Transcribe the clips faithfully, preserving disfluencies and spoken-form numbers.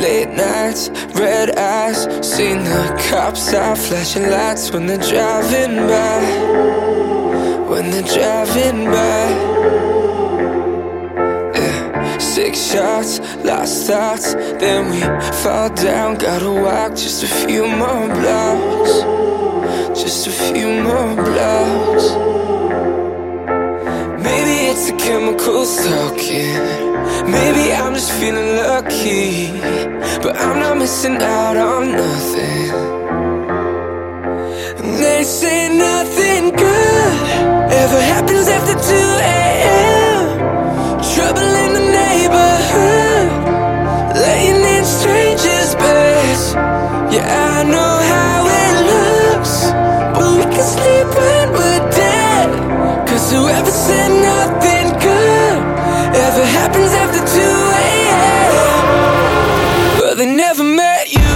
Late nights, red eyes, seen the cops out flashing lights when they're driving by, when they're driving by. Yeah. Six shots, lost thoughts, then we fall down. Gotta walk just a few more blocks, just a few more blocks. Maybe it's the chemicals talking, maybe I'm just feeling lucky, but I'm not missing out on nothing. And they say nothing good ever happens after two a.m. Trouble in the neighborhood, laying in strangers' beds. Yeah, I know how it looks, but we can sleep when we're dead. Cause whoever said nothing good ever happens after two a.m. Well, they never met you.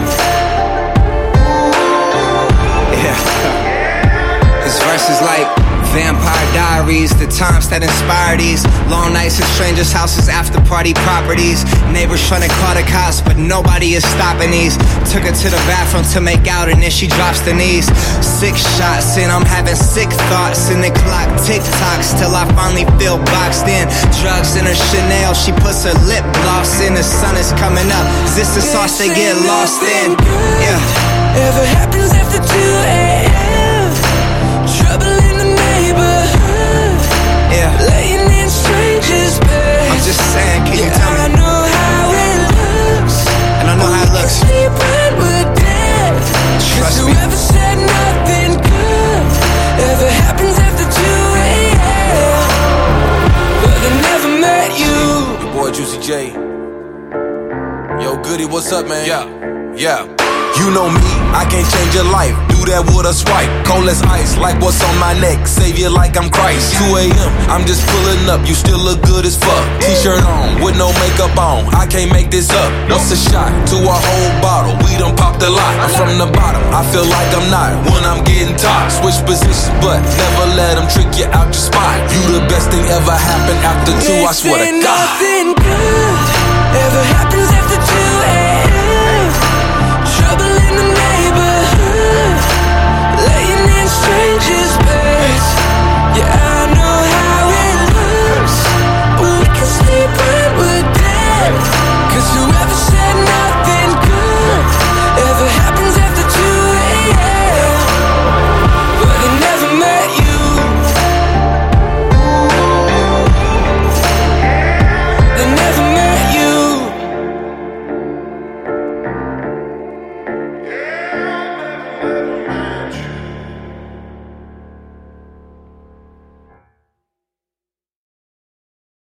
Yeah. This verse is like Vampire Diaries, the times that inspire these long nights at strangers' houses, after party properties. Neighbors trying to call the cops, but nobody is stopping these. Took her to the bathroom to make out, and then she drops the knees. Six shots in, I'm having sick thoughts, and the clock tick-tocks till I finally feel boxed in. Drugs in her Chanel, she puts her lip gloss in. The sun is coming up, is this the sauce they get lost in? Yeah. Ever happens after two a.m. Trouble in the neighborhood, Yeah. laying in strangers' beds. I'm just saying, can you Yeah, tell I me? know how it looks, And I know how it looks. sleep when we're dead. Trust Cause me. whoever said nothing good ever happens after two a.m. Well, they never met you. Your boy Juicy J. Yo, Goody, what's up, man? Yeah, yeah. You know me, I can't change your life. Do that with a swipe. Cold as ice, like what's on my neck. Savior like I'm Christ. two a.m., I'm just pulling up. You still look good as fuck. T-shirt on, with no makeup on. I can't make this up. What's a shot to a whole bottle? We done popped a lot. I'm from the bottom, I feel like I'm not when I'm getting top. Switch positions, but never let them trick you out your spot. You the best thing ever happened after two, I swear to God. Nothing good ever happened